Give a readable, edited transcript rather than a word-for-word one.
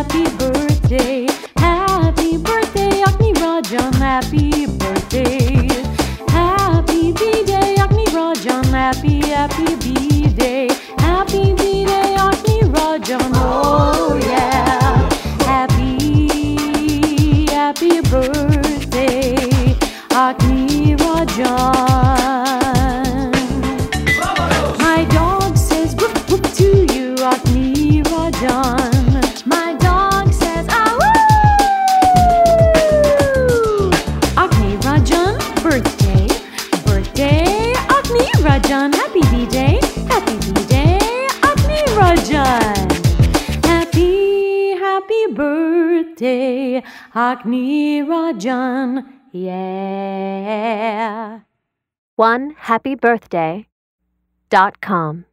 happy birthday. Happy birthday, Agni Rajan, happy birthday. Happy B-Day, Agni Rajan, happy B-Day. Happy B-Day, Agni Rajan, oh yeah. Happy birthday, Agni Rajan. My dog says whoop whoop to you, Agni Rajan. My dog says ah woo. Agni Rajan, birthday, birthday, Agni Rajan, happy B-Day, Agni Rajan. Happy birthday, Agni Rajan, yeah. OneHappyBirthday.com